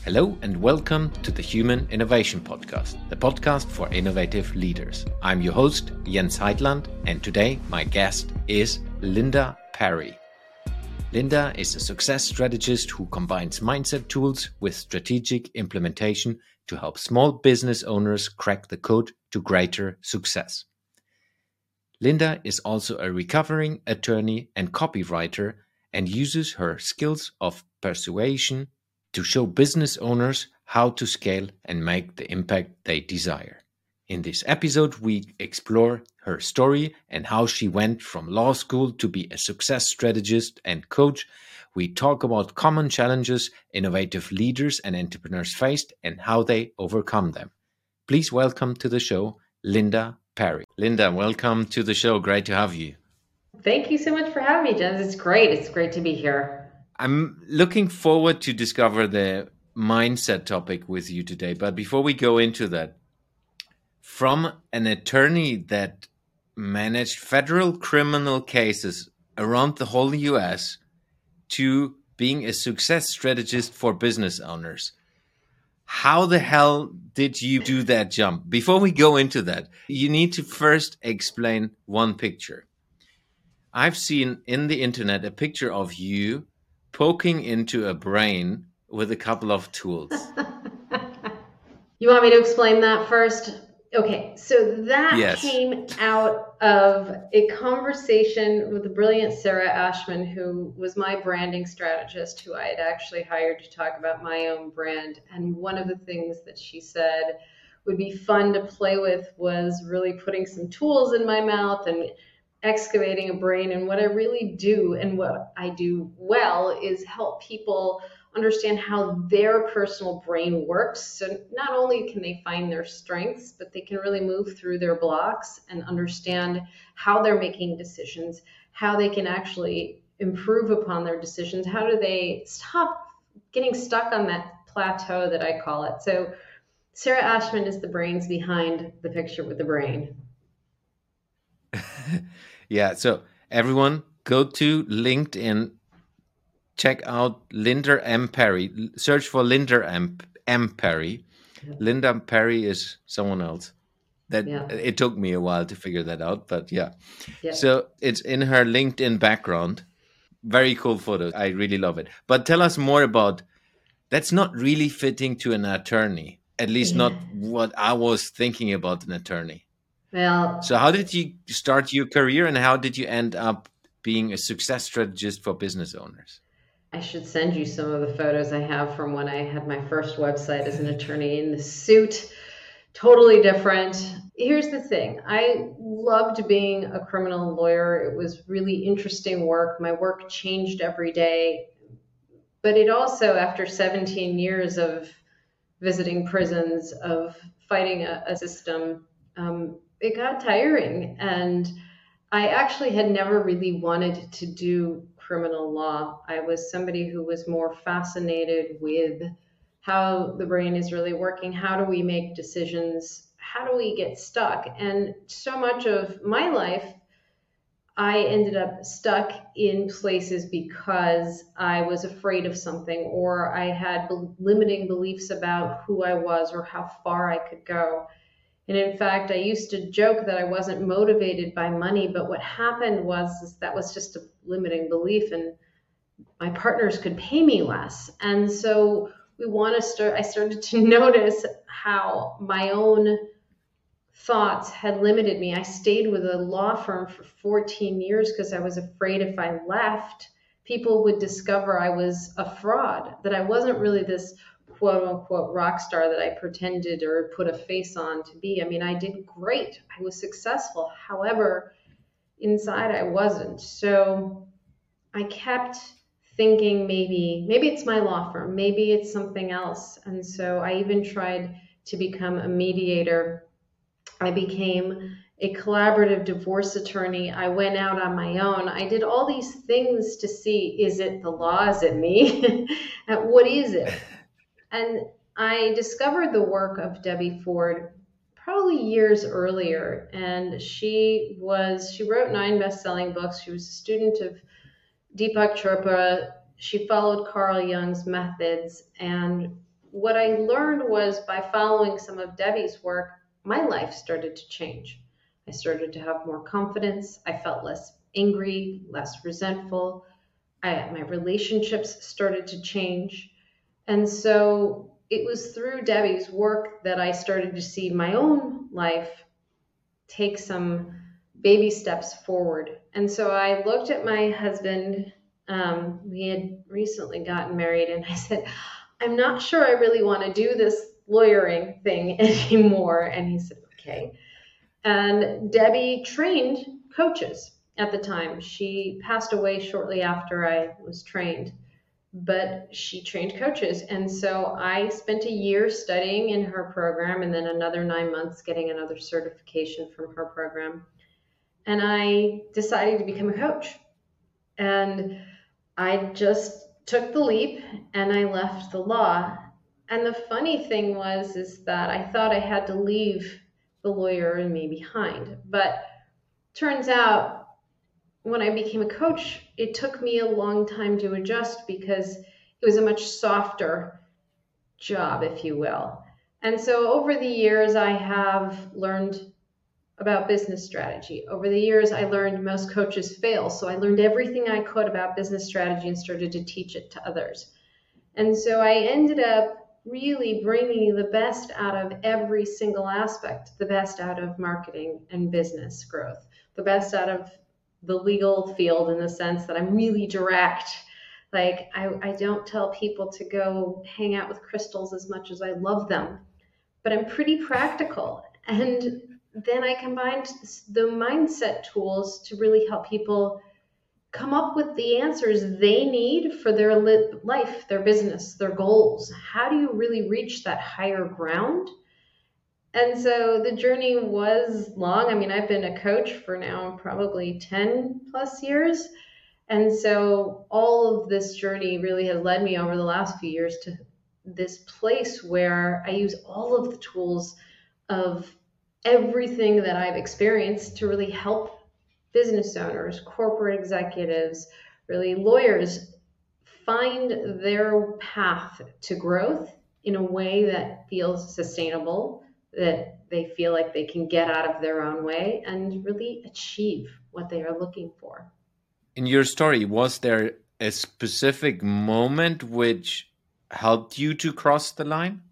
Hello and welcome to the Human Innovation Podcast, the podcast for innovative leaders. I'm your host, Jens Heitland, and today my guest is Linda Perry. Linda is a success strategist who combines mindset tools with strategic implementation to help small business owners crack the code to greater success. Linda is also a recovering attorney and copywriter and uses her skills of persuasion to show business owners how to scale and make the impact they desire. In this episode, we explore her story and how she went from law school to be a success strategist and coach. We talk about common challenges innovative leaders and entrepreneurs faced and how they overcome them. Please welcome to the show, Linda Perry. Linda, welcome to the show. Great to have you. Thank you so much for having me, Jens. It's great. It's great to be here. I'm looking forward to discover the mindset topic with you today. But before we go into that, from an attorney that managed federal criminal cases around the whole US to being a success strategist for business owners, how the hell did you do that jump? Before we go into that, you need to first explain one picture. I've seen in the internet a picture of you poking into a brain with a couple of tools. You want me to explain that first? Okay, so that came out of a conversation with the brilliant Sarah Ashman, who was my branding strategist, who I had actually hired to talk about my own brand. And one of the things that she said would be fun to play with was really putting some tools in my mouth and excavating a brain. And what I really do and what I do well is help people understand how their personal brain works. So not only can they find their strengths, but they can really move through their blocks and understand how they're making decisions, how they can actually improve upon their decisions. How do they stop getting stuck on that plateau that I call it? So Sarah Ashman is the brains behind the picture with the brain. Yeah, so everyone go to LinkedIn, check out Linda M. Perry, search for Linda M. Perry. Yeah. Linda Perry is someone else. It took me a while to figure that out, but yeah. So it's in her LinkedIn background. Very cool photos. I really love it. But tell us more about, that's not really fitting to an attorney, at least not what I was thinking about an attorney. Well, so how did you start your career and how did you end up being a success strategist for business owners? I should send you some of the photos I have from when I had my first website as an attorney in the suit. Totally different. Here's the thing. I loved being a criminal lawyer. It was really interesting work. My work changed every day. But it also, after 17 years of visiting prisons, of fighting a system, it got tiring. And I actually had never really wanted to do criminal law. I was somebody who was more fascinated with how the brain is really working. How do we make decisions? How do we get stuck? And so much of my life, I ended up stuck in places because I was afraid of something, or I had limiting beliefs about who I was or how far I could go. And in fact, I used to joke that I wasn't motivated by money, but what happened was that was just a limiting belief, and my partners could pay me less. And so I started to notice how my own thoughts had limited me. I stayed with a law firm for 14 years because I was afraid if I left, people would discover I was a fraud, that I wasn't really this quote unquote rock star that I pretended or put a face on to be. I mean, I did great. I was successful. However, inside I wasn't. So I kept thinking maybe it's my law firm, maybe it's something else. And so I even tried to become a mediator. I became a collaborative divorce attorney. I went out on my own. I did all these things to see, is it the law? Is it me? What is it? And I discovered the work of Debbie Ford probably years earlier. And she wrote 9 best-selling books. She was a student of Deepak Chopra. She followed Carl Jung's methods. And what I learned was by following some of Debbie's work, my life started to change. I started to have more confidence. I felt less angry, less resentful. My relationships started to change. And so it was through Debbie's work that I started to see my own life take some baby steps forward. And so I looked at my husband. We had recently gotten married, and I said, I'm not sure I really want to do this lawyering thing anymore. And he said, okay. And Debbie trained coaches at the time. She passed away shortly after I was trained, but she trained coaches. And so I spent a year studying in her program and then another 9 months getting another certification from her program. And I decided to become a coach. And I just took the leap and I left the law. And the funny thing is that I thought I had to leave the lawyer in me behind. But turns out when I became a coach, it took me a long time to adjust because it was a much softer job, if you will. And so over the years, I have learned about business strategy. Over the years, I learned most coaches fail. So I learned everything I could about business strategy and started to teach it to others. And so I ended up really bringing the best out of every single aspect, the best out of marketing and business growth, the best out of the legal field in the sense that I'm really direct. Like I don't tell people to go hang out with crystals as much as I love them, but I'm pretty practical. And then I combined the mindset tools to really help people come up with the answers they need for their life, their business, their goals. How do you really reach that higher ground? And so the journey was long. I mean, I've been a coach for now probably 10 plus years. And so all of this journey really has led me over the last few years to this place where I use all of the tools of everything that I've experienced to really help business owners, corporate executives, really lawyers find their path to growth in a way that feels sustainable, that they feel like they can get out of their own way and really achieve what they are looking for. In your story, was there a specific moment which helped you to cross the line?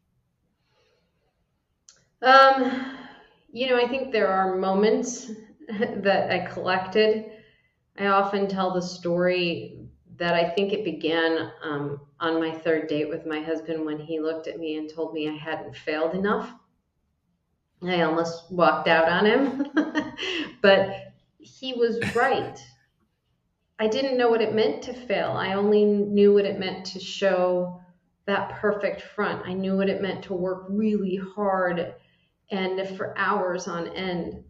I think there are moments that I collected. I often tell the story that I think it began on my third date with my husband when he looked at me and told me I hadn't failed enough. I almost walked out on him, but he was right. I didn't know what it meant to fail. I only knew what it meant to show that perfect front. I knew what it meant to work really hard and for hours on end.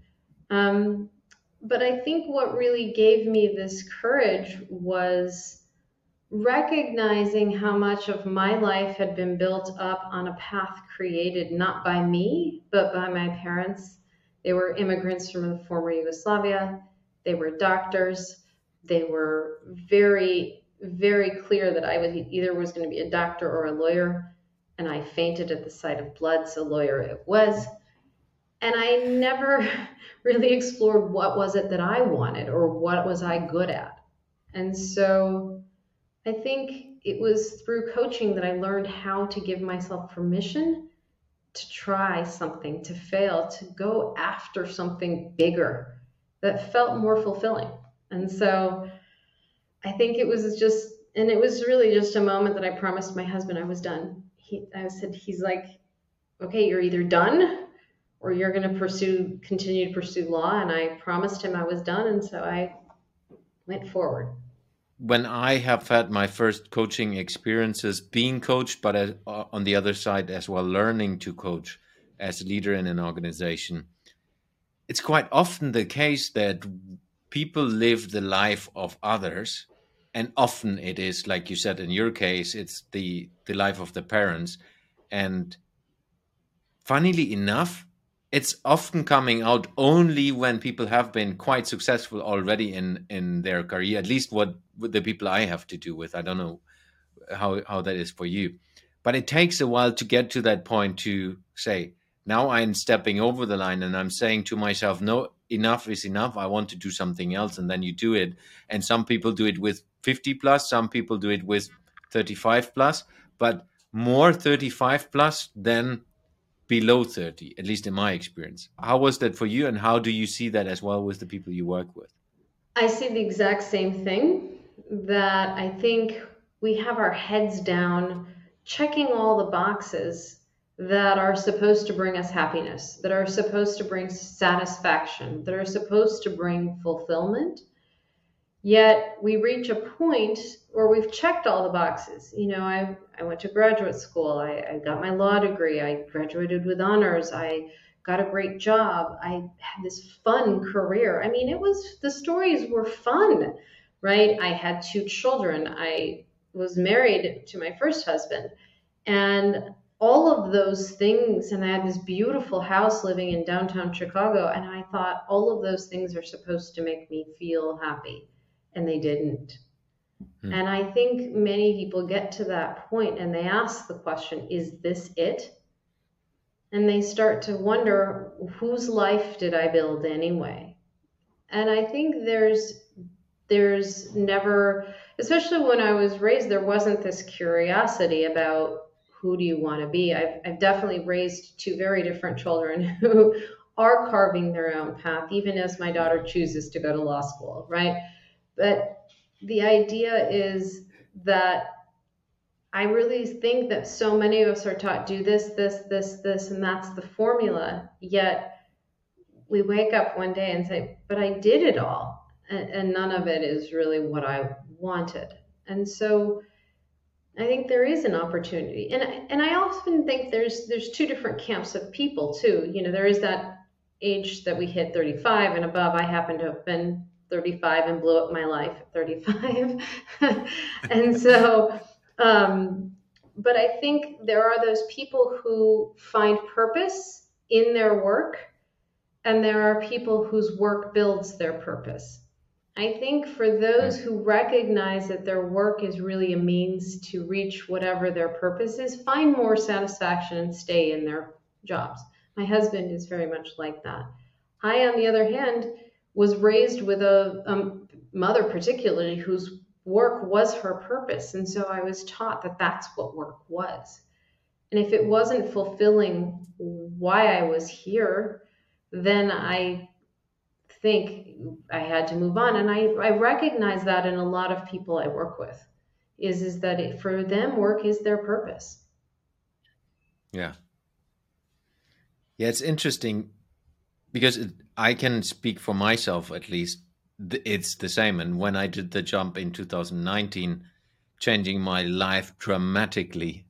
But I think what really gave me this courage was recognizing how much of my life had been built up on a path created not by me, but by my parents. They were immigrants from the former Yugoslavia. They were doctors. They were very, very clear that I was going to be a doctor or a lawyer. And I fainted at the sight of blood, so lawyer it was. And I never really explored what was it that I wanted or what was I good at. And so I think it was through coaching that I learned how to give myself permission to try something, to fail, to go after something bigger that felt more fulfilling. And so I think it was really just a moment that I promised my husband I was done. He's like, okay, you're either done or you're going to continue to pursue law. And I promised him I was done. And so I went forward. When I have had my first coaching experiences being coached, but on the other side as well, learning to coach as a leader in an organization, it's quite often the case that people live the life of others. And often it is, like you said, in your case, it's the life of the parents. And funnily enough, it's often coming out only when people have been quite successful already in their career, at least what the people I have to do with. I don't know how that is for you. But it takes a while to get to that point to say, now I'm stepping over the line and I'm saying to myself, no, enough is enough. I want to do something else. And then you do it. And some people do it with 50 plus, some people do it with 35 plus, but more 35 plus than below 30, at least in my experience. How was that for you? And how do you see that as well with the people you work with? I see the exact same thing, that I think we have our heads down checking all the boxes that are supposed to bring us happiness, that are supposed to bring satisfaction, that are supposed to bring fulfillment. Yet we reach a point where we've checked all the boxes. I went to graduate school. I got my law degree. I graduated with honors. I got a great job. I had this fun career. I mean, the stories were fun, right? I had 2 children. I was married to my first husband, and all of those things, and I had this beautiful house living in downtown Chicago, and I thought all of those things are supposed to make me feel happy, and they didn't. And I think many people get to that point and they ask the question, is this it? And they start to wonder, whose life did I build anyway? And I think there's never, especially when I was raised, there wasn't this curiosity about who do you want to be. I've definitely raised 2 very different children who are carving their own path, even as my daughter chooses to go to law school, right? But the idea is that I really think that so many of us are taught, do this, this, this, this, and that's the formula. Yet we wake up one day and say, but I did it all. And none of it is really what I wanted. And so I think there is an opportunity. And I often think there's 2 different camps of people too. There is that age that we hit 35 and above. I happen to have been 35 and blew up my life at 35. And so, but I think there are those people who find purpose in their work, and there are people whose work builds their purpose. I think for those who recognize that their work is really a means to reach whatever their purpose is, find more satisfaction and stay in their jobs. My husband is very much like that. I, on the other hand, was raised with a mother particularly whose work was her purpose. And so I was taught that that's what work was. And if it wasn't fulfilling why I was here, then I think I had to move on. And I recognize that in a lot of people I work with, is that for them, work is their purpose. Yeah. Yeah, it's interesting because I can speak for myself, at least. It's the same. And when I did the jump in 2019, changing my life dramatically,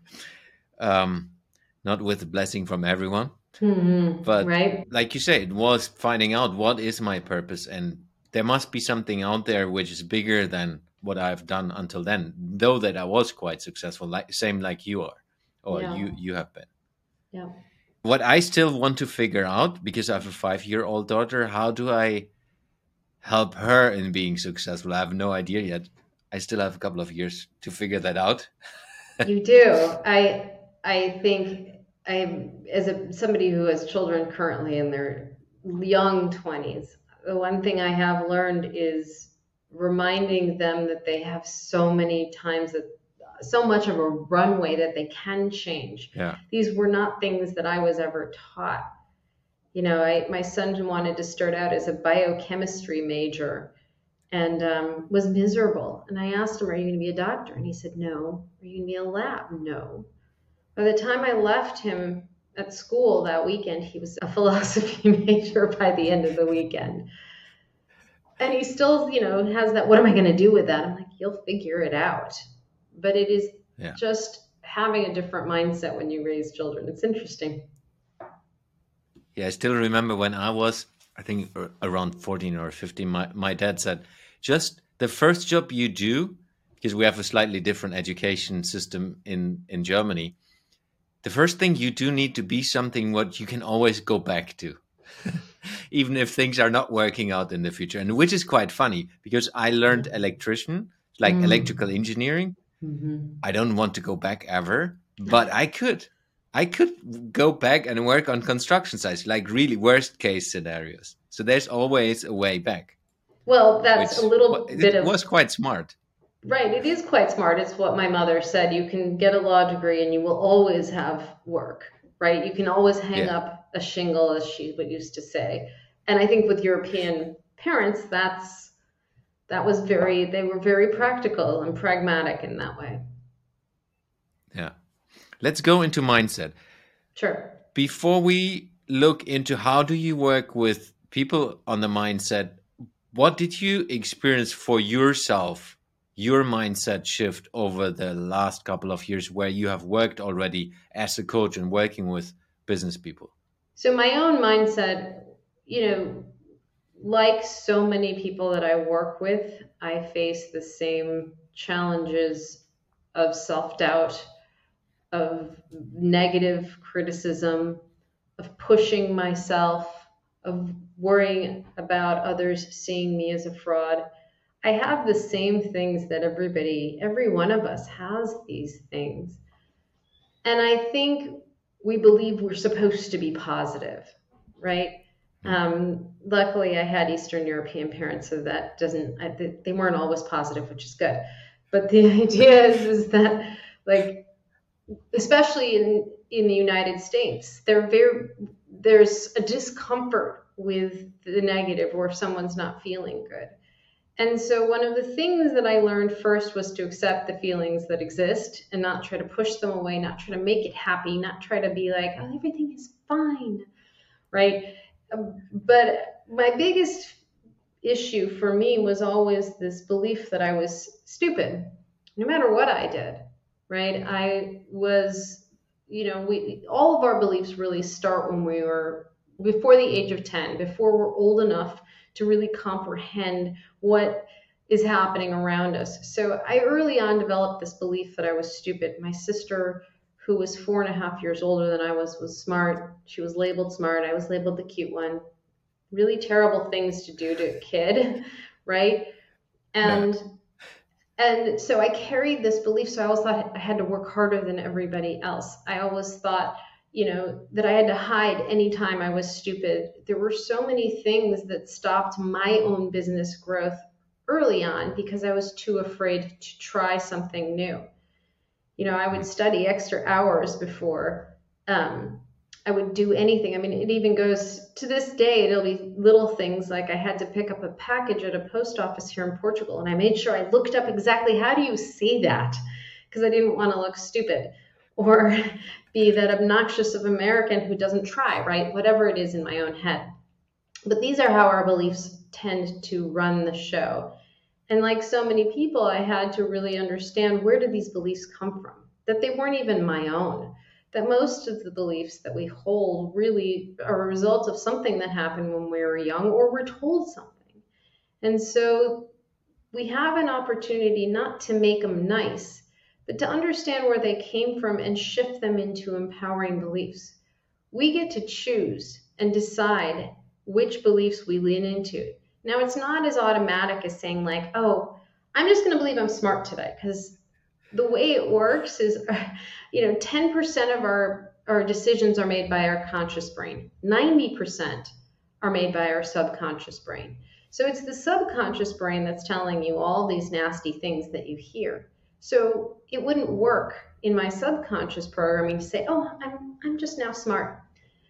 not with a blessing from everyone, but right. Like you say, it was finding out what is my purpose. And there must be something out there which is bigger than what I've done until then, though that I was quite successful, like you are, or you have been. Yeah. What I still want to figure out, because I have a 5-year-old daughter, how do I help her in being successful? I have no idea yet. I still have a couple of years to figure that out. You do. I think somebody who has children currently in their young 20s, the one thing I have learned is reminding them that they have so much of a runway that they can change. Yeah. These were not things that I was ever taught. My son wanted to start out as a biochemistry major and was miserable. And I asked him, are you going to be a doctor? And he said, no. Are you going to be a lab? No. By the time I left him at school that weekend, he was a philosophy major by the end of the weekend. And he still, has that, what am I going to do with that? I'm like, you'll figure it out. But it is just having a different mindset when you raise children. It's interesting. Yeah, I still remember when I was, I think, around 14 or 15, my dad said, just the first job you do, because we have a slightly different education system in Germany, the first thing you do need to be something what you can always go back to, even if things are not working out in the future. And which is quite funny, because I learned electrician, like electrical engineering. Mm-hmm. I don't want to go back ever, but I could go back and work on construction sites, like really worst case scenarios. So there's always a way back. Well, that's a little bit it of... was quite smart. Right, it is quite smart. It's what my mother said. You can get a law degree and you will always have work, right? You can always hang up a shingle, as she would used to say. And I think with European parents, they were very practical and pragmatic in that way. Yeah. Let's go into mindset. Sure. Before we look into how do you work with people on the mindset, what did you experience for yourself, your mindset shift over the last couple of years where you have worked already as a coach and working with business people? So my own mindset, like so many people that I work with, I face the same challenges of self-doubt, of negative criticism, of pushing myself, of worrying about others seeing me as a fraud. I have the same things that every one of us has these things. And I think we believe we're supposed to be positive, right? Luckily, I had Eastern European parents, so that they weren't always positive, which is good. But the idea is that, like, especially in the United States, there's a discomfort with the negative or if someone's not feeling good. And so one of the things that I learned first was to accept the feelings that exist and not try to push them away, not try to make it happy, not try to be like, oh, everything is fine, right? But my biggest issue for me was always this belief that I was stupid, no matter what I did, right? I was, all of our beliefs really start when we were before the age of 10, before we're old enough to really comprehend what is happening around us. So I early on developed this belief that I was stupid. My sister, who was 4.5 years older than I was smart. She was labeled smart. I was labeled the cute one. Really terrible things to do to a kid, right? And so I carried this belief. So I always thought I had to work harder than everybody else. I always thought, that I had to hide anytime I was stupid. There were so many things that stopped my own business growth early on because I was too afraid to try something new. I would study extra hours before I would do anything. I mean, it even goes to this day, it'll be little things like I had to pick up a package at a post office here in Portugal. And I made sure I looked up exactly how do you say that? Because I didn't want to look stupid or be that obnoxious of American who doesn't try, right? Whatever it is in my own head. But these are how our beliefs tend to run the show. And like so many people, I had to really understand, where did these beliefs come from? That they weren't even my own. That most of the beliefs that we hold really are a result of something that happened when we were young or we're told something. And so we have an opportunity not to make them nice, but to understand where they came from and shift them into empowering beliefs. We get to choose and decide which beliefs we lean into. Now, it's not as automatic as saying like, oh, I'm just going to believe I'm smart today, because the way it works is, 10% of our decisions are made by our conscious brain. 90% are made by our subconscious brain. So it's the subconscious brain that's telling you all these nasty things that you hear. So it wouldn't work in my subconscious programming to say, oh, I'm just now smart.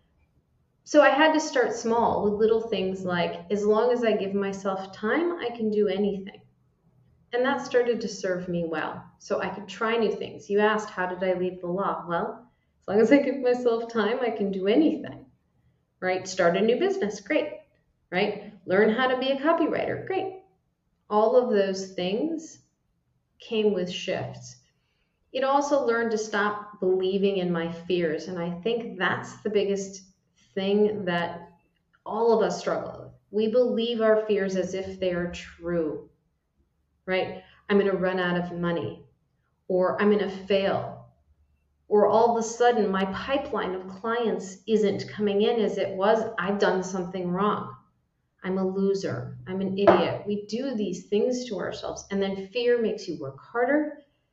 So I had to start small with little things like, as long as I give myself time, I can do anything. And that started to serve me well. So I could try new things. You asked, how did I leave the law? Well, as long as I give myself time, I can do anything, right? Start a new business, great, right? Learn how to be a copywriter, great. All of those things came with shifts. It also learned to stop believing in my fears. And I think that's the biggest thing that all of us struggle with. We believe our fears as if they are true, right? I'm going to run out of money, or I'm going to fail, or all of a sudden my pipeline of clients isn't coming in as it was. I've done something wrong. I'm a loser. I'm an idiot. We do these things to ourselves. And then fear makes you work harder.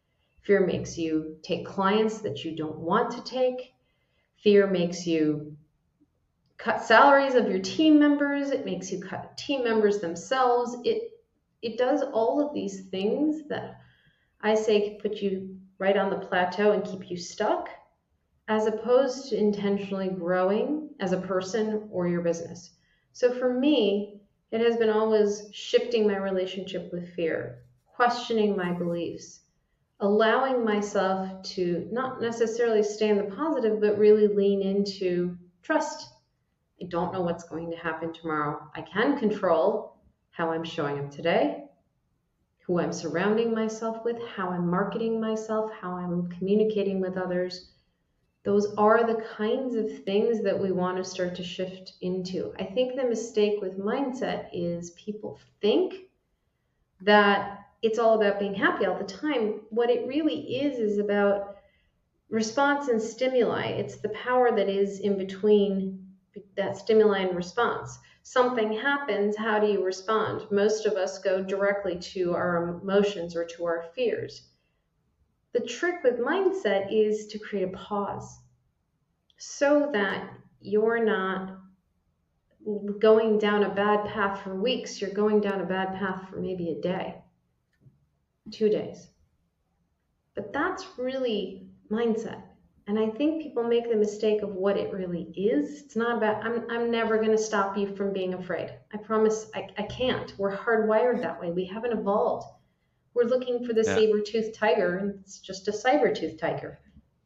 Fear makes you take clients that you don't want to take. Fear makes you cut salaries of your team members. It makes you cut team members themselves. It does all of these things that I say put you right on the plateau and keep you stuck, as opposed to intentionally growing as a person or your business. So for me, it has been always shifting my relationship with fear, questioning my beliefs, allowing myself to not necessarily stay in the positive, but really lean into trust. I don't know what's going to happen tomorrow. I can control how I'm showing up today, who I'm surrounding myself with, how I'm marketing myself, how I'm communicating with others. Those are the kinds of things that we want to start to shift into. I think the mistake with mindset is people think that it's all about being happy all the time. What it really is about response and stimuli. It's the power that is in between that stimuli and response. Something happens, how do you respond? Most of us go directly to our emotions or to our fears. The trick with mindset is to create a pause so that you're not going down a bad path for weeks. You're going down a bad path for maybe a day, 2 days. But that's really mindset. And I think people make the mistake of what it really is. It's not about, I'm never going to stop you from being afraid. I promise I can't. We're hardwired that way. We haven't evolved. We're looking for the saber-toothed tiger, and it's just a cyber-toothed tiger.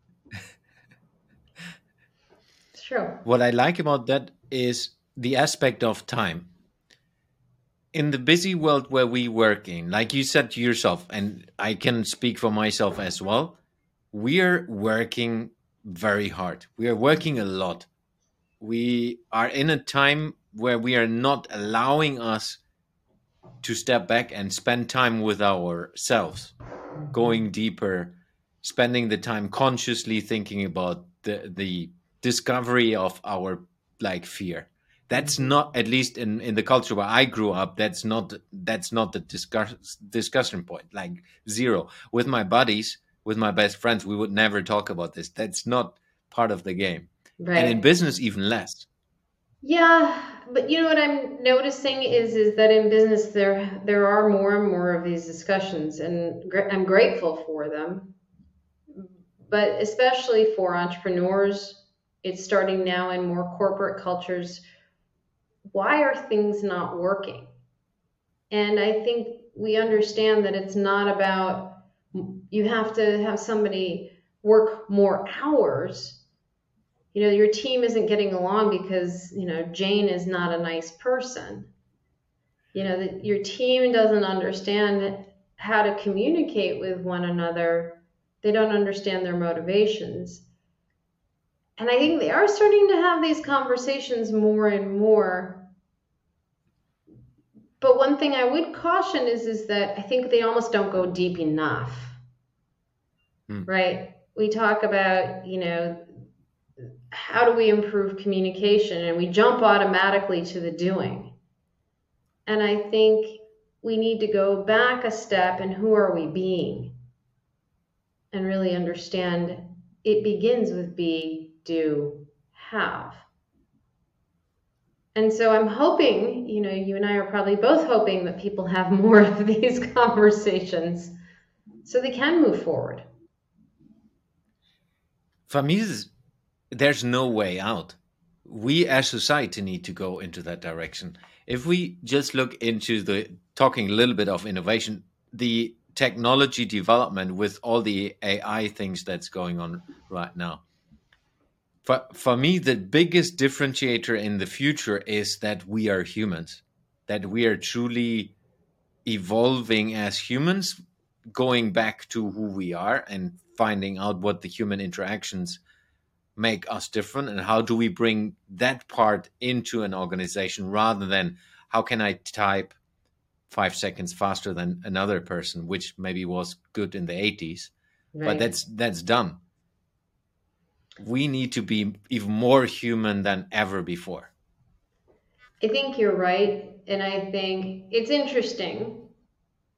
It's true. What I like about that is the aspect of time. In the busy world where we work in, like you said to yourself, and I can speak for myself as well, we are working very hard. We are working a lot. We are in a time where we are not allowing us to step back and spend time with ourselves, going deeper, spending the time consciously thinking about the discovery of our fear. That's not, at least in the culture where I grew up, that's not the discussion point. Like zero. With my buddies, with my best friends, we would never talk about this. That's not part of the game. Right. And in business, even less. Yeah, but you know what I'm noticing is that in business there are more and more of these discussions, and I'm grateful for them. But especially for entrepreneurs, it's starting now in more corporate cultures. Why are things not working? And I think we understand that it's not about you have to have somebody work more hours. You know, your team isn't getting along because, Jane is not a nice person. That your team doesn't understand how to communicate with one another. They don't understand their motivations. And I think they are starting to have these conversations more and more. But one thing I would caution is that I think they almost don't go deep enough, right? We talk about, how do we improve communication? And we jump automatically to the doing. And I think we need to go back a step and who are we being? And really understand it begins with be, do, have. And so I'm hoping, you and I are probably both hoping that people have more of these conversations so they can move forward. For me, there's no way out. We as society need to go into that direction. If we just look into talking a little bit of innovation, the technology development with all the AI things that's going on right now. For me, the biggest differentiator in the future is that we are humans, that we are truly evolving as humans, going back to who we are and finding out what the human interactions make us different and how do we bring that part into an organization rather than how can I type 5 seconds faster than another person, which maybe was good in the 80s, right. But that's done. We need to be even more human than ever before. I think you're right. And I think it's interesting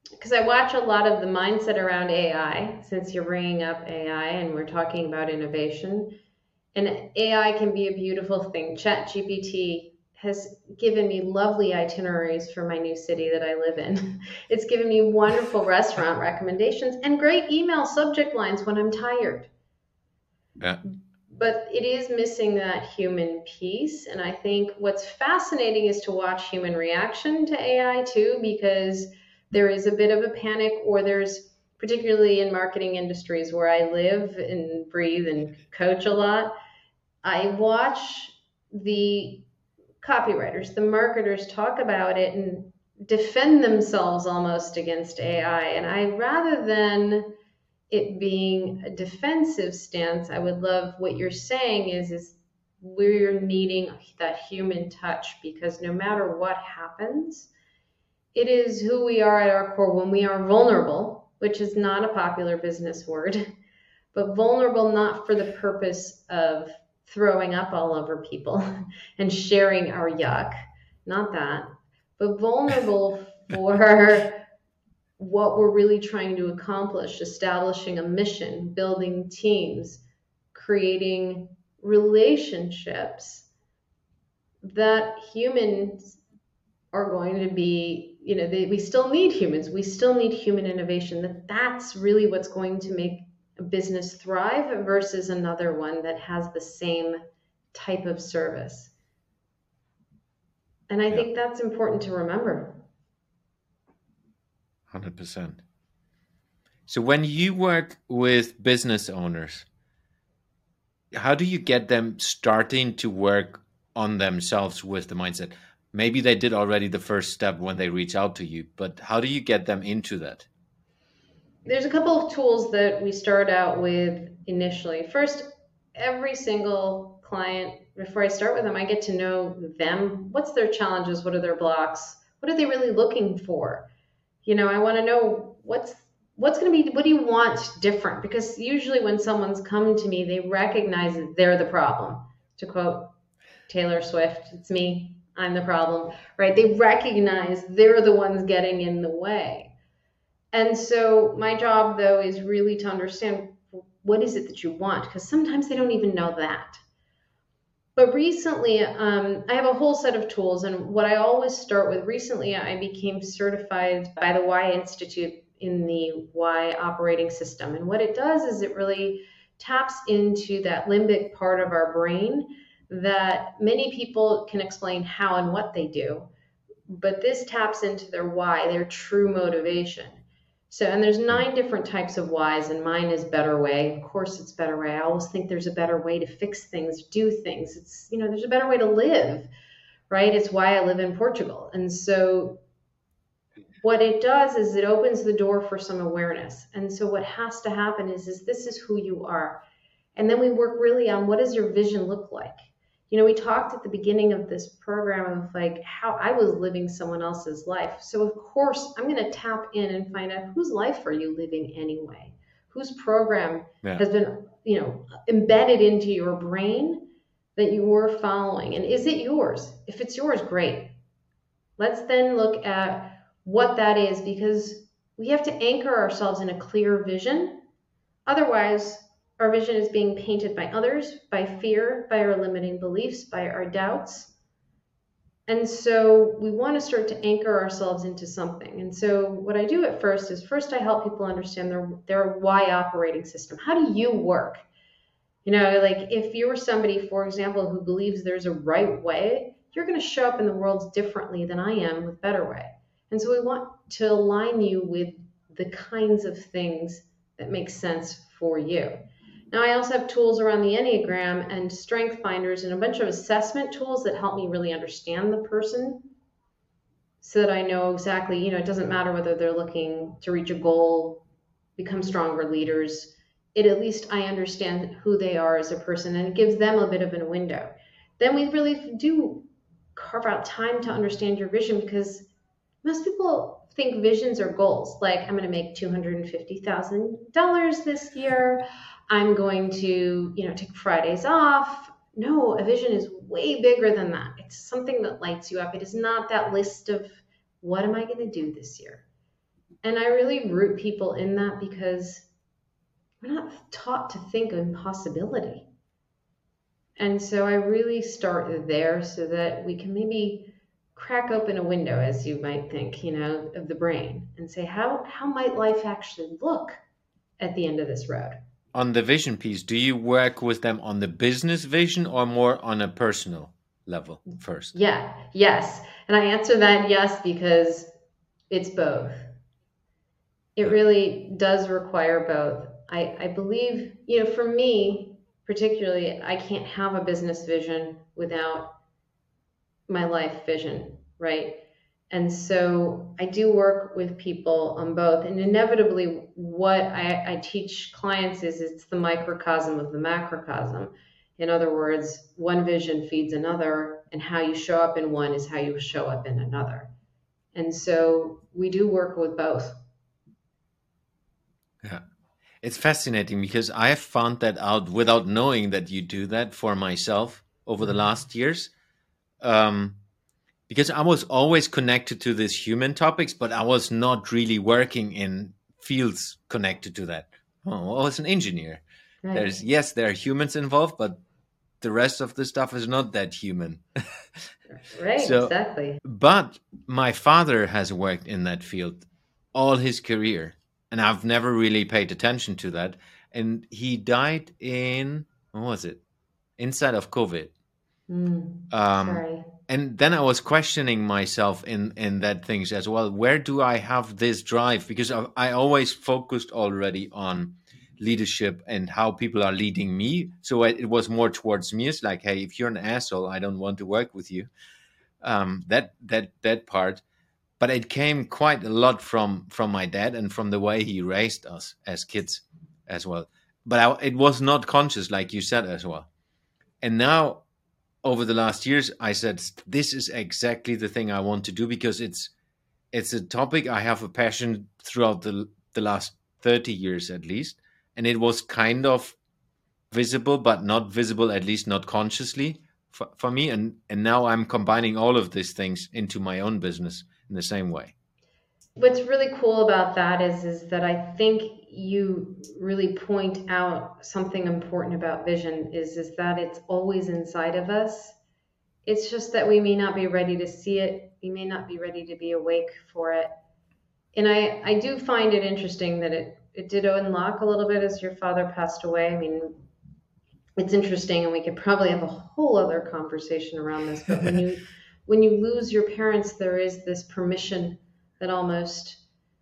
because I watch a lot of the mindset around AI, since you're bringing up AI and we're talking about innovation. And AI can be a beautiful thing. ChatGPT has given me lovely itineraries for my new city that I live in. It's given me wonderful restaurant recommendations and great email subject lines when I'm tired. Yeah. But it is missing that human piece. And I think what's fascinating is to watch human reaction to AI too, because there is a bit of a panic, or there's, particularly in marketing industries where I live and breathe and coach a lot, I watch the copywriters, the marketers talk about it and defend themselves almost against AI. And rather than it being a defensive stance, I would love what you're saying is we're needing that human touch, because no matter what happens, it is who we are at our core when we are vulnerable, which is not a popular business word, but vulnerable not for the purpose of throwing up all over people and sharing our yuck, not that, but vulnerable for what we're really trying to accomplish, establishing a mission, building teams, creating relationships that humans are going to be, we still need humans. We still need human innovation. That's really what's going to make a business thrive versus another one that has the same type of service. And I think that's important to remember. 100%. So when you work with business owners, how do you get them starting to work on themselves with the mindset? Maybe they did already the first step when they reach out to you, but how do you get them into that? There's a couple of tools that we start out with initially. First, every single client, before I start with them, I get to know them. What's their challenges? What are their blocks? What are they really looking for? I want to know what's going to be, what do you want different? Because usually when someone's come to me, they recognize that they're the problem. To quote Taylor Swift, it's me, I'm the problem, right? They recognize they're the ones getting in the way. And so my job, though, is really to understand what is it that you want, because sometimes they don't even know that. But recently, I have a whole set of tools, and what I always start with, recently I became certified by the Y Institute in the Y operating system. And what it does is it really taps into that limbic part of our brain that many people can explain how and what they do, but this taps into their why, their true motivation. So, and there's 9 different types of whys, and mine is better way. Of course, it's better way. I always think there's a better way to fix things, do things. It's, there's a better way to live, right? It's why I live in Portugal. And so what it does is it opens the door for some awareness. And so what has to happen is this is who you are. And then we work really on, what does your vision look like? We talked at the beginning of this program of like how I was living someone else's life. So of course I'm going to tap in and find out, whose life are you living anyway? Whose program has been, embedded into your brain that you were following? And is it yours? If it's yours, great. Let's then look at what that is, because we have to anchor ourselves in a clear vision. Otherwise, our vision is being painted by others, by fear, by our limiting beliefs, by our doubts. And so we want to start to anchor ourselves into something. And so what I do at first I help people understand their why operating system. How do you work? Like if you're somebody, for example, who believes there's a right way, you're going to show up in the world differently than I am with better way. And so we want to align you with the kinds of things that make sense for you. Now, I also have tools around the Enneagram and Strength Finders and a bunch of assessment tools that help me really understand the person, so that I know exactly, it doesn't matter whether they're looking to reach a goal, become stronger leaders. At least I understand who they are as a person, and it gives them a bit of a window. Then we really do carve out time to understand your vision, because most people think visions are goals. Like, I'm going to make $250,000 this year. I'm going to, take Fridays off. No, a vision is way bigger than that. It's something that lights you up. It is not that list of, what am I going to do this year? And I really root people in that because we're not taught to think of impossibility. And so I really start there so that we can maybe crack open a window, as you might think, of the brain and say, how might life actually look at the end of this road? On the vision piece, do you work with them on the business vision or more on a personal level first? Yeah, yes. And I answer that yes because it's both. It really does require both. I believe, for me, particularly, I can't have a business vision without my life vision, right? And so I do work with people on both. And inevitably, what I teach clients is it's the microcosm of the macrocosm. In other words, one vision feeds another, and how you show up in one is how you show up in another. And so we do work with both. Yeah. It's fascinating because I have found that out without knowing that you do that for myself over the last years. Because I was always connected to these human topics, but I was not really working in fields connected to that. Oh, I was an engineer. Right. There are humans involved, but the rest of the stuff is not that human. Right, So, exactly. but my father has worked in that field all his career, and I've never really paid attention to that. And he died in, what was it? Inside of COVID. Um, Sorry. and then I was questioning myself in that things as well. Where do I have this drive? Because I always focused already on leadership and how people are leading me. So it was more towards me. It's like, hey, if you're an asshole, I don't want to work with you. That part. But it came quite a lot from my dad and from the way he raised us as kids as well. But it was not conscious, like you said as well. And now, over the last years, I said, this is exactly the thing I want to do because it's a topic I have a passion throughout the last 30 years at least. And it was kind of visible, but not visible, at least not consciously for me. And now I'm combining all of these things into my own business in the same way. What's really cool about that is that I think you really point out something important about vision is that it's always inside of us. It's just that we may not be ready to see it. We may not be ready to be awake for it. And I do find it interesting that it did unlock a little bit as your father passed away. I mean, it's interesting, and we could probably have a whole other conversation around this, but when you lose your parents, there is this permission that almost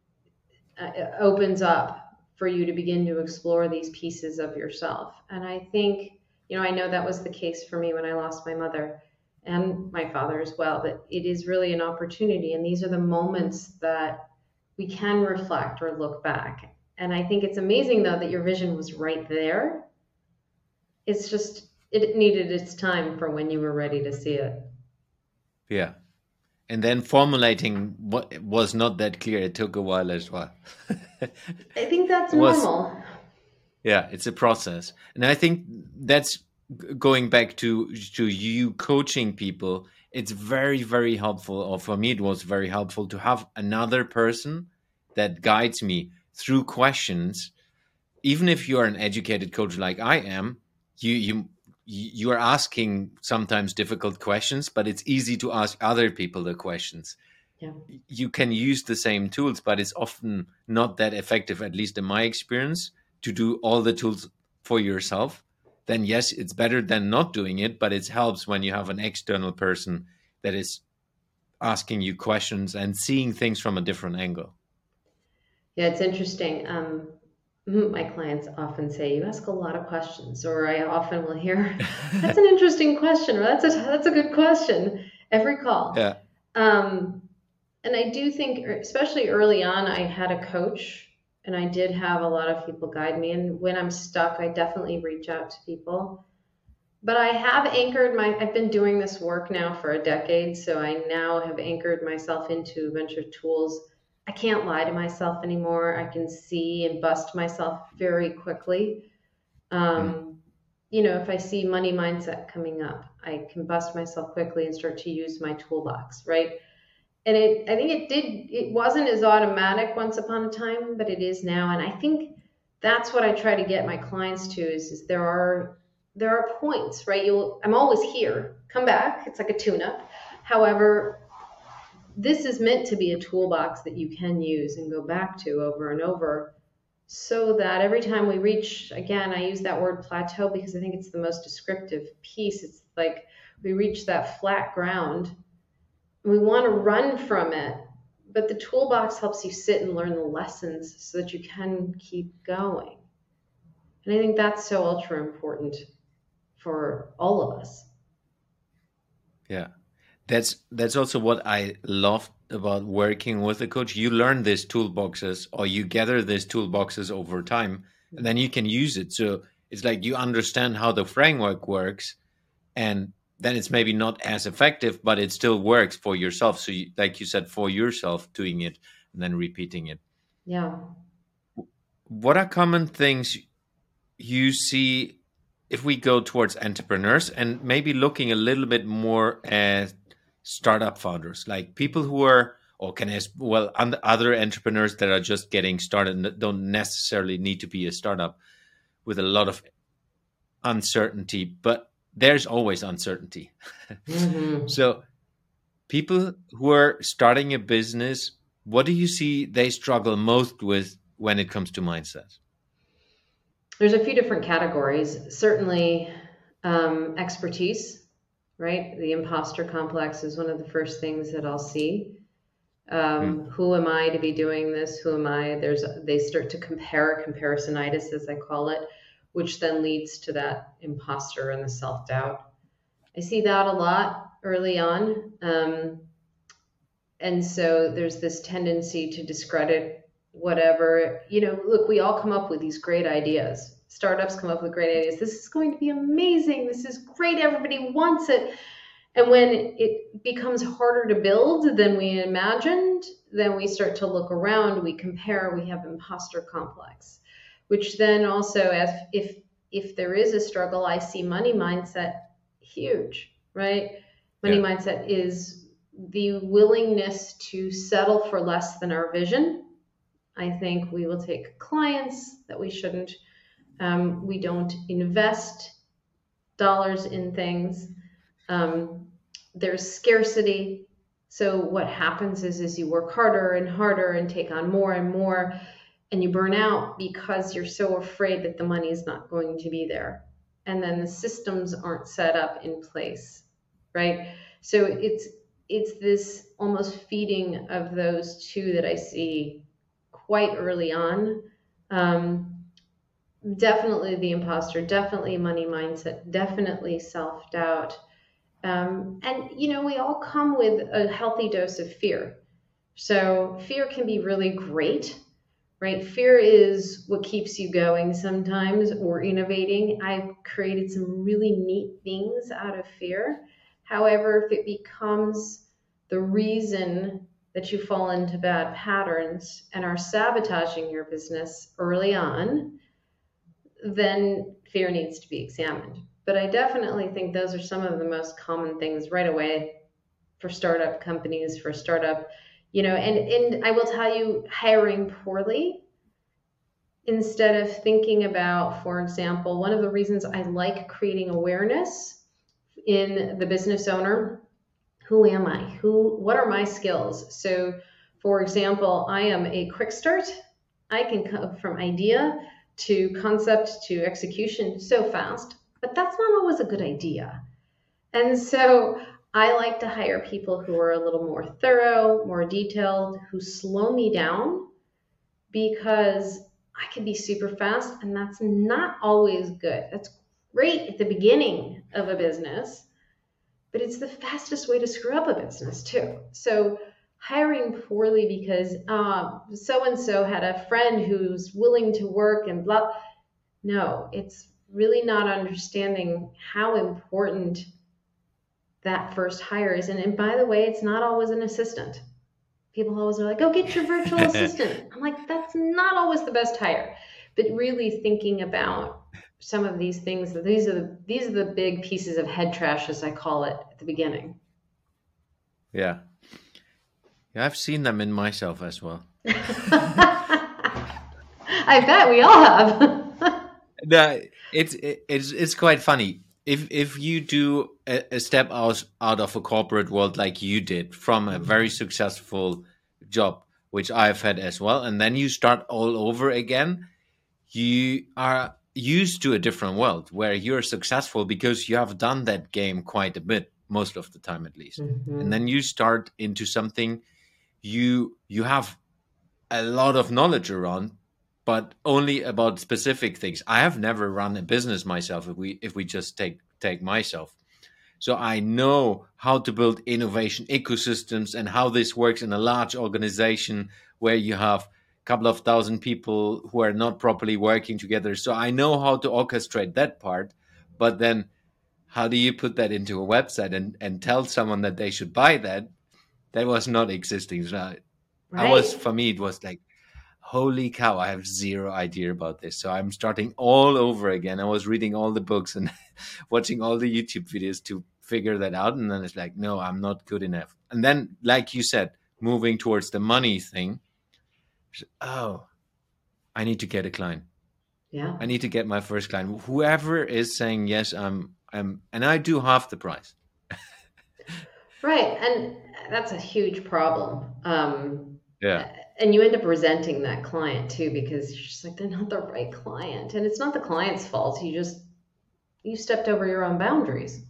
opens up for you to begin to explore these pieces of yourself. And I think, I know that was the case for me when I lost my mother and my father as well, but it is really an opportunity. And these are the moments that we can reflect or look back. And I think it's amazing, though, that your vision was right there. It's just, it needed its time for when you were ready to see it. Yeah. And then formulating what was not that clear. It took a while as well. I think that's normal. Yeah, it's a process. And I think that's going back to you coaching people. It's very, very helpful, or for me, it was very helpful to have another person that guides me through questions. Even if you're an educated coach like I am, you are asking sometimes difficult questions, but it's easy to ask other people the questions. Yeah. You can use the same tools, but it's often not that effective, at least in my experience, to do all the tools for yourself. Then yes, it's better than not doing it, but it helps when you have an external person that is asking you questions and seeing things from a different angle. Yeah, it's interesting. My clients often say, you ask a lot of questions, or I often will hear, that's an interesting question, or that's a good question every call. Yeah. And I do think, especially early on, I had a coach and I did have a lot of people guide me. And when I'm stuck, I definitely reach out to people. But I have I've been doing this work now for a decade. So I now have anchored myself into a bunch of tools. I can't lie to myself anymore. I can see and bust myself very quickly. If I see money mindset coming up, I can bust myself quickly and start to use my toolbox, right? And I think it wasn't as automatic once upon a time, but it is now. And I think that's what I try to get my clients to is there are points, right? I'm always here. Come back. It's like a tune-up. However, this is meant to be a toolbox that you can use and go back to over and over, so that every time we reach, again, I use that word plateau because I think it's the most descriptive piece. It's like we reach that flat ground. We want to run from it, but the toolbox helps you sit and learn the lessons so that you can keep going. And I think that's so ultra important for all of us. Yeah. That's also what I love about working with a coach. You learn these toolboxes, or you gather these toolboxes over time, and then you can use it. So it's like you understand how the framework works, and then it's maybe not as effective, but it still works for yourself. So like you said, for yourself, doing it and then repeating it. Yeah. What are common things you see if we go towards entrepreneurs and maybe looking a little bit more at startup founders, like people who are, or can as well, other entrepreneurs that are just getting started and don't necessarily need to be a startup with a lot of uncertainty, but there's always uncertainty. Mm-hmm. So people who are starting a business, what do you see they struggle most with when it comes to mindset? There's a few different categories. Certainly expertise, right? The imposter complex is one of the first things that I'll see. Who am I to be doing this? Who am I? They start to comparisonitis, as I call it, which then leads to that imposter and the self-doubt. I see that a lot early on. And so there's this tendency to discredit whatever, look, we all come up with these great ideas. Startups come up with great ideas. This is going to be amazing. This is great. Everybody wants it. And when it becomes harder to build than we imagined, then we start to look around, we compare, we have imposter complex, which then also, as if there is a struggle, I see money mindset huge, right? Money mindset is the willingness to settle for less than our vision. I think we will take clients that we shouldn't. We don't invest dollars in things. There's scarcity. So what happens is you work harder and harder and take on more and more, and you burn out because you're so afraid that the money is not going to be there. And then the systems aren't set up in place, right? So it's this almost feeding of those two that I see quite early on. Definitely the imposter, definitely money mindset, definitely self-doubt. And, we all come with a healthy dose of fear. So fear can be really great, right? Fear is what keeps you going sometimes, or innovating. I've created some really neat things out of fear. However, if it becomes the reason that you fall into bad patterns and are sabotaging your business early on, then fear needs to be examined. But I definitely think those are some of the most common things right away for startup companies, for startup, and I will tell you, hiring poorly, instead of thinking about, for example, one of the reasons I like creating awareness in the business owner. Who am I? What are my skills? So, for example, I am a quick start. I can come from idea to concept to execution so fast, but that's not always a good idea. And so I like to hire people who are a little more thorough, more detailed, who slow me down, because I can be super fast, and that's not always good. That's great at the beginning of a business, but it's the fastest way to screw up a business too. So hiring poorly because so-and-so had a friend who's willing to work and blah. No, it's really not understanding how important that first hire is. And by the way, it's not always an assistant. People always are like, go get your virtual assistant. I'm like, that's not always the best hire. But really thinking about some of these things, these are the big pieces of head trash, as I call it, at the beginning. Yeah. Yeah, I've seen them in myself as well. I bet we all have. No, it's quite funny. If you do a step out of a corporate world like you did from a very successful job, which I've had as well, and then you start all over again, you are used to a different world where you're successful because you have done that game quite a bit, most of the time at least. And then you start into something you have a lot of knowledge around, but only about specific things. I have never run a business myself. If we just take myself, so I know how to build innovation ecosystems and how this works in a large organization where you have a couple of thousand people who are not properly working together. So I know how to orchestrate that part. But then how do you put that into a website and tell someone that they should buy that? That was not existing. So for me, it was like, holy cow, I have zero idea about this. So I'm starting all over again. I was reading all the books and watching all the YouTube videos to figure that out. And then it's like, no, I'm not good enough. And then, like you said, moving towards the money thing. Oh, I need to get a client. Yeah. I need to get my first client. Whoever is saying yes, and I do half the price. Right. And that's a huge problem. Yeah. And you end up resenting that client too, because you're just like, they're not the right client. And it's not the client's fault. You stepped over your own boundaries.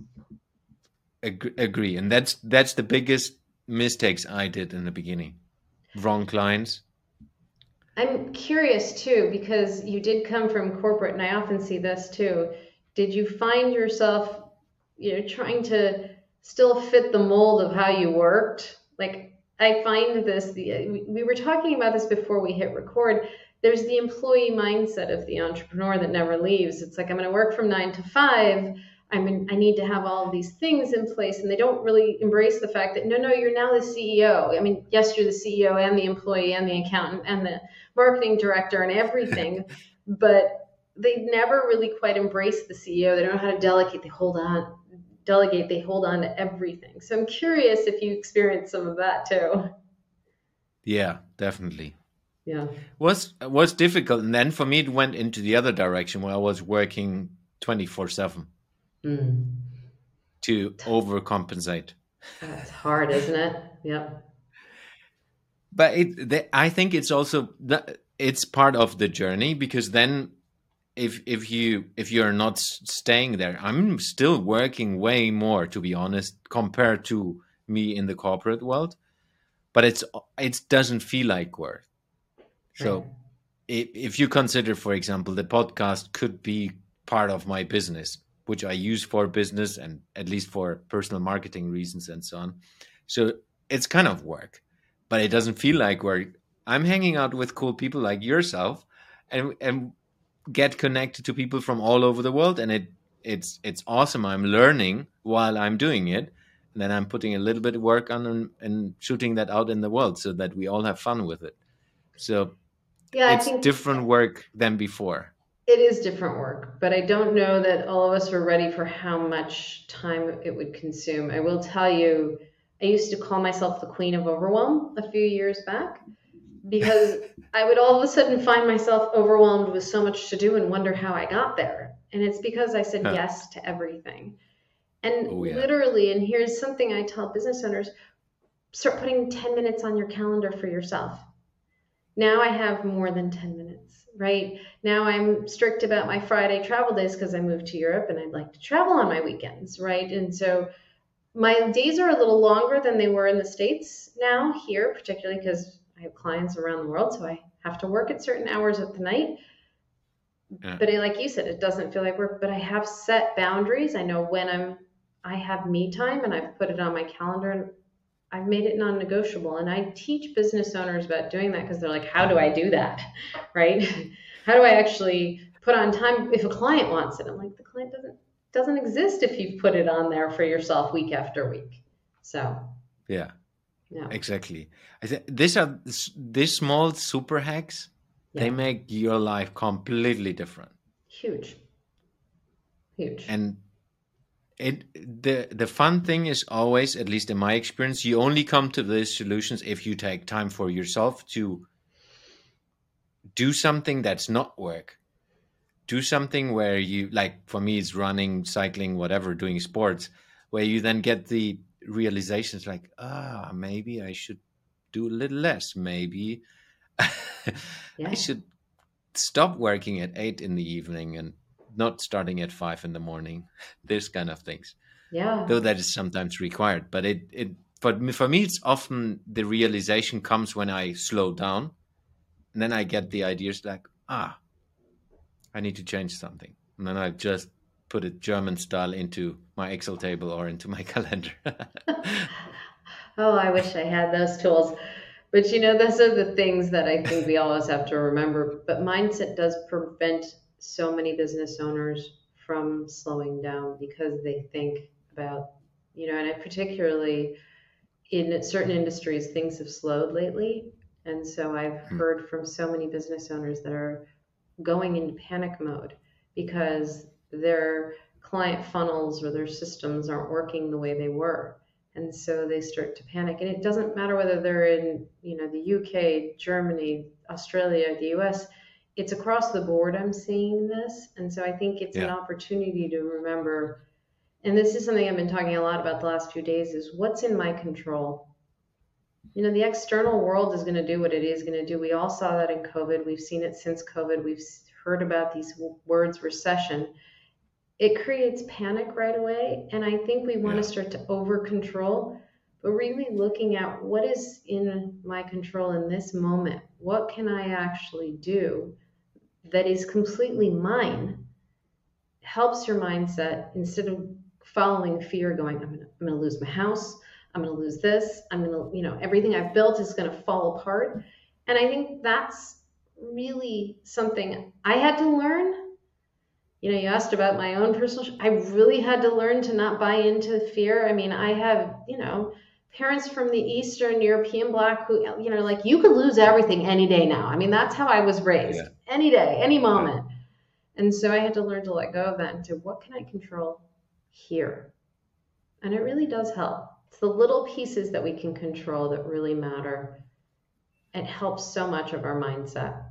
Agree. And that's the biggest mistakes I did in the beginning. Wrong clients. I'm curious too, because you did come from corporate, and I often see this too. Did you find yourself, trying to still fit the mold of how you worked? Like, I find this, we were talking about this before we hit record. There's the employee mindset of the entrepreneur that never leaves. It's like, I'm going to work from 9 to 5. I need to have all of these things in place, and they don't really embrace the fact that no, you're now the CEO. I mean, yes, you're the CEO and the employee and the accountant and the marketing director and everything, but they never really quite embrace the CEO. They don't know how to delegate. They hold on to everything. So I'm curious if you experienced some of that too. Yeah, definitely. Yeah. Was difficult, and then for me it went into the other direction where I was working 24/7 to overcompensate. That's hard, isn't it? Yep. But I think it's also it's part of the journey, because then if you're not staying there, I'm still working way more, to be honest, compared to me in the corporate world. But it doesn't feel like work. So Right. if you consider, for example, the podcast could be part of my business, which I use for business and at least for personal marketing reasons and so on. So it's kind of work, but it doesn't feel like work. I'm hanging out with cool people like yourself and get connected to people from all over the world. And it's awesome. I'm learning while I'm doing it. And then I'm putting a little bit of work on and shooting that out in the world so that we all have fun with it. So Yeah, I it's think different work than before. it is different work, but I don't know that all of us were ready for how much time it would consume. I will tell you, I used to call myself the queen of overwhelm a few years back, because I would all of a sudden find myself overwhelmed with so much to do and wonder how I got there. And it's because I said yes to everything. And Oh, yeah. literally, and here's something I tell business owners: start putting 10 minutes on your calendar for yourself. Now I have more than 10 minutes, right? Now I'm strict about my Friday travel days because I moved to Europe and I'd like to travel on my weekends, right? And so my days are a little longer than they were in the States now here, particularly because I have clients around the world. So I have to work at certain hours of the night. Yeah. But like you said, it doesn't feel like work, but I have set boundaries. I know when I have me time, and I've put it on my calendar, and I've made it non-negotiable. And I teach business owners about doing that, because they're like, how do I do that? Right? How do I actually put on time if a client wants it? I'm like, the client doesn't exist if you've put it on there for yourself week after week. So Yeah, yeah. exactly. These small super hacks, Yeah. they make your life completely different. Huge. And The fun thing is always, at least in my experience, you only come to these solutions if you take time for yourself to do something that's not work. Do something where you, like for me, it's running, cycling, whatever, doing sports, where you then get the realizations like, maybe I should do a little less. Maybe I should stop working at 8 in the evening and not starting at 5 in the morning. This kind of things. Yeah. Though that is sometimes required, but for me, it's often the realization comes when I slow down, and then I get the ideas like, I need to change something. And then I just put it German style into my Excel table or into my calendar. Oh, I wish I had those tools. But those are the things that I think we always have to remember. But mindset does prevent so many business owners from slowing down because they think about, and particularly in certain industries, things have slowed lately. And so I've heard from so many business owners that are going into panic mode because their client funnels or their systems aren't working the way they were. And so they start to panic. And it doesn't matter whether they're in, the UK, Germany, Australia, the US, it's across the board I'm seeing this. And so I think it's an opportunity to remember, and this is something I've been talking a lot about the last few days, is what's in my control. The external world is going to do what it is going to do. We all saw that in COVID. We've seen it since COVID. We've heard about these words, recession. It creates panic right away. And I think we want to start to over control, but really looking at what is in my control in this moment. What can I actually do that is completely mine? Helps your mindset instead of following fear, going, I'm going to lose my house. I'm going to lose this. I'm going to, everything I've built is going to fall apart. And I think that's really something I had to learn. You asked about my own personal, I really had to learn to not buy into fear. I mean, I have, parents from the Eastern European Bloc who, like, you could lose everything any day now. I mean, that's how I was raised. Any day, any moment. And so I had to learn to let go of that and say, what can I control here? And it really does help. It's the little pieces that we can control that really matter. It helps so much of our mindset.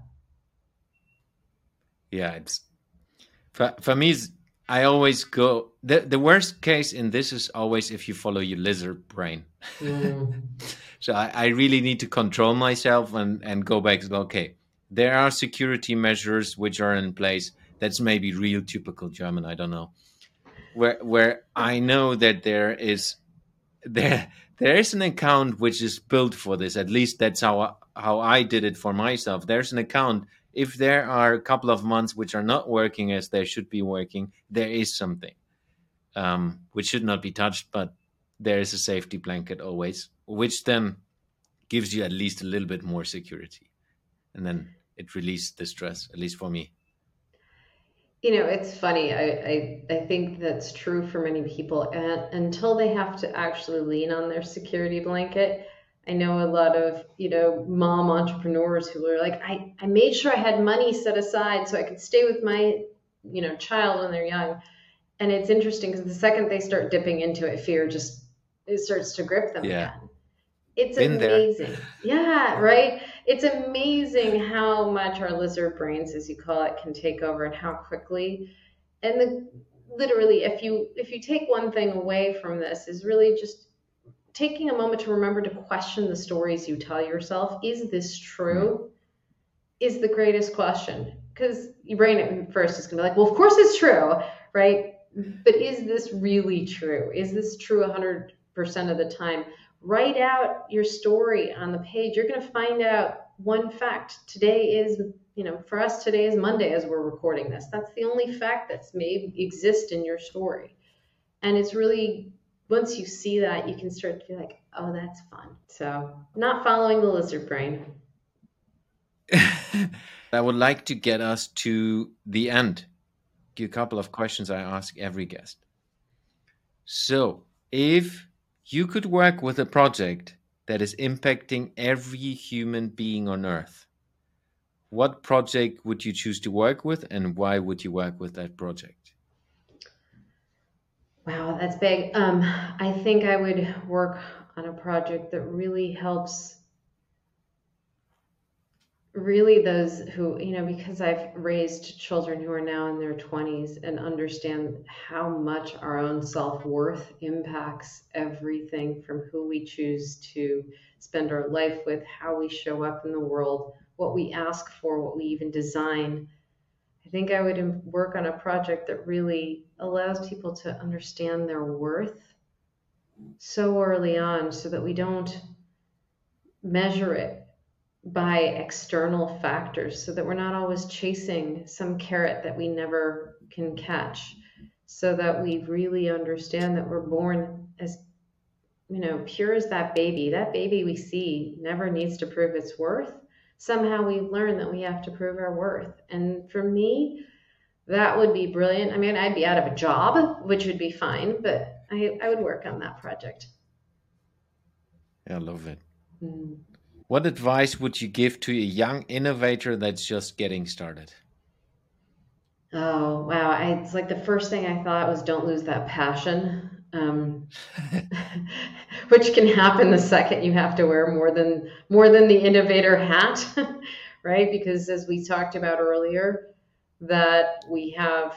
Yeah, it's for me. I always go. The worst case in this is always if you follow your lizard brain. So I really need to control myself and go back and go, okay, there are security measures which are in place. That's maybe real typical German. I don't know. Where I know that there is an account which is built for this. At least that's how I did it for myself. There's an account. If there are a couple of months which are not working as they should be working, there is something which should not be touched, but there is a safety blanket always, which then gives you at least a little bit more security. And then it releases the stress, at least for me. It's funny. I think that's true for many people. And until they have to actually lean on their security blanket, I know a lot of, mom entrepreneurs who are like, I made sure I had money set aside so I could stay with my, child when they're young. And it's interesting because the second they start dipping into it, fear it starts to grip them again. It's amazing. Yeah, right. It's amazing how much our lizard brains, as you call it, can take over and how quickly. And literally, if you take one thing away from this, is really just taking a moment to remember to question the stories you tell yourself. Is this true? Is the greatest question. Because your brain at first is going to be like, well, of course it's true, right? But is this really true? Is this true 100% of the time? Write out your story on the page. You're going to find out one fact. Today is, for us, today is Monday as we're recording this. That's the only fact that's may exist in your story. And it's really, once you see that, you can start to be like, oh, that's fun. So not following the lizard brain. I would like to get us to the end. A couple of questions I ask every guest. So if you could work with a project that is impacting every human being on Earth, what project would you choose to work with, and why would you work with that project? Wow, that's big. I think I would work on a project that really helps those who, because I've raised children who are now in their 20s and understand how much our own self-worth impacts everything from who we choose to spend our life with, how we show up in the world, what we ask for, what we even design. I think I would work on a project that really allows people to understand their worth so early on so that we don't measure it by external factors, so that we're not always chasing some carrot that we never can catch, so that we really understand that we're born as, pure as that baby. That baby we see never needs to prove its worth. Somehow we've learned that we have to prove our worth. And for me, that would be brilliant. I mean, I'd be out of a job, which would be fine, but I would work on that project. I love it. What advice would you give to a young innovator that's just getting started? Oh, wow. It's like the first thing I thought was don't lose that passion, which can happen the second you have to wear more than the innovator hat, right? Because as we talked about earlier, that we have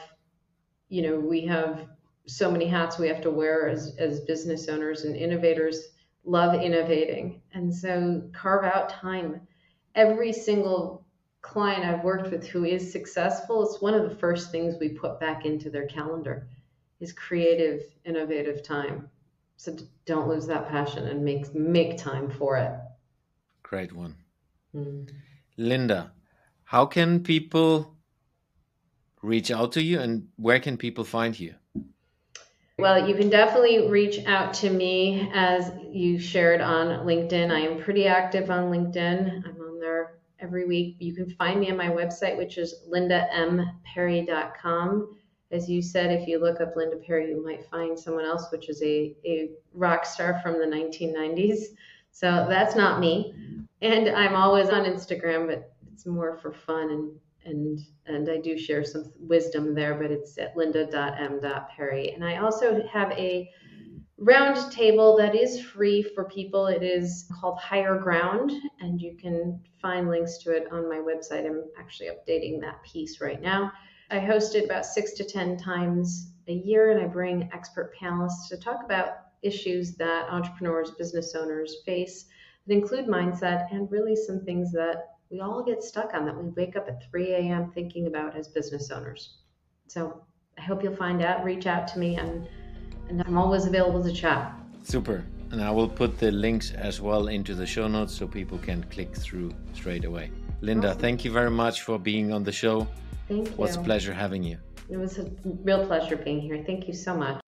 so many hats we have to wear as business owners, and innovators love innovating. And so carve out time. Every single client I've worked with who is successful, it's one of the first things we put back into their calendar is creative, innovative time. So don't lose that passion and make time for it. Great one. Linda, how can people reach out to you, and where can people find you? Well, you can definitely reach out to me, as you shared, on LinkedIn. I am pretty active on LinkedIn. I'm on there every week. You can find me on my website, which is lindamperry.com. As you said, if you look up Linda Perry, you might find someone else, which is a rock star from the 1990s. So that's not me. And I'm always on Instagram, but it's more for fun, and I do share some wisdom there, but it's at linda.m.perry. And I also have a round table that is free for people. It is called Higher Ground, and you can find links to it on my website. I'm actually updating that piece right now. I host it about 6 to 10 times a year, and I bring expert panelists to talk about issues that entrepreneurs, business owners face that include mindset and really some things that we all get stuck on, that we wake up at 3 a.m. thinking about as business owners. So I hope you'll reach out to me, and I'm always available to chat. Super. And I will put the links as well into the show notes so people can click through straight away. Linda, awesome. Thank you very much for being on the show. Thank you. It was a pleasure having you. It was a real pleasure being here. Thank you so much.